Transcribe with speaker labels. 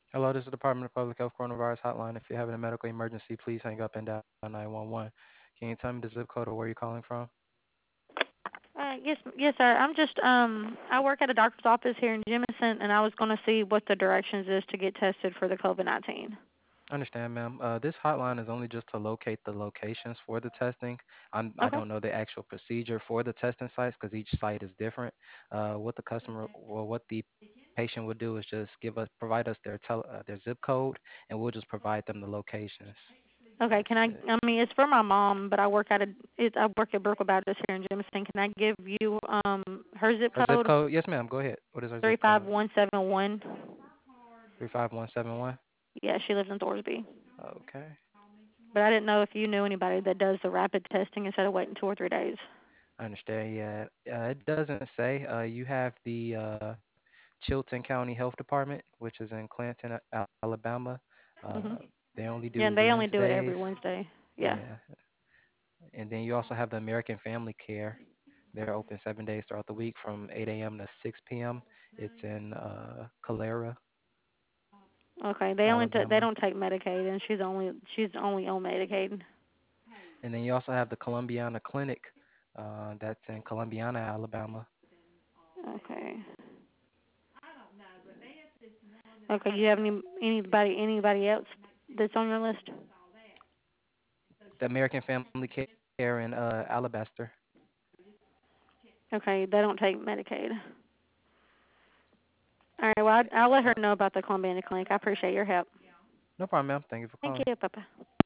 Speaker 1: Hello, this is the Department of Public Health Coronavirus Hotline. If you're having a medical emergency, please hang up and dial 911. Can you tell me the zip code or where you're calling from?
Speaker 2: Yes, sir. I'm just I work at a doctor's office here in Jemison, and I was going to see what the directions is to get tested for the COVID-19.
Speaker 1: Understand, ma'am. This hotline is only just to locate the locations for the testing. I
Speaker 2: Okay.
Speaker 1: don't know the actual procedure for the testing sites because each site is different. What the customer or what the patient would do is just provide us their zip code, and we'll just provide them the locations.
Speaker 2: Okay.
Speaker 1: That's
Speaker 2: Can I?
Speaker 1: it.
Speaker 2: I mean, it's for my mom, but I work at Brookville Baptist here in Jemison. Can I give you her zip
Speaker 1: Our zip
Speaker 2: code?
Speaker 1: code? Yes, ma'am. Go ahead. What is our zip code?
Speaker 2: 35171.
Speaker 1: 35171.
Speaker 2: Yeah, she lives in Thorsby.
Speaker 1: Okay.
Speaker 2: But I didn't know if you knew anybody that does the rapid testing instead of waiting 2 or 3 days.
Speaker 1: I understand. Yeah, it doesn't say. You have the Chilton County Health Department, which is in Clanton, Alabama.
Speaker 2: Mhm.
Speaker 1: They only
Speaker 2: Yeah,
Speaker 1: do
Speaker 2: and they only do it every
Speaker 1: Wednesdays.
Speaker 2: Wednesday. Yeah.
Speaker 1: Yeah, and then you also have the American Family Care. They're open 7 days throughout the week from 8 a.m. to 6 p.m. It's in Calera,
Speaker 2: Okay. They
Speaker 1: Alabama.
Speaker 2: don't take Medicaid, and she's only on Medicaid.
Speaker 1: And then you also have the Columbiana Clinic, that's in Columbiana, Alabama.
Speaker 2: Okay. Okay. You have anybody else that's on your list?
Speaker 1: The American Family Care in Alabaster.
Speaker 2: Okay. They don't take Medicaid. All right. Well, I'll let her
Speaker 1: Uh,
Speaker 2: know about the Columbiana Clinic. I appreciate your help.
Speaker 1: no problem, ma'am. Thank you for
Speaker 2: Thank
Speaker 1: calling.
Speaker 2: you. Bye bye.